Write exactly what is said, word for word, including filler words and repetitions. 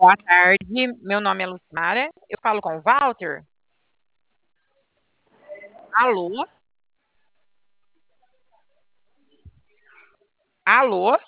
Boa tarde, meu nome é Lucimara, eu falo com o Walter. Alô? Alô?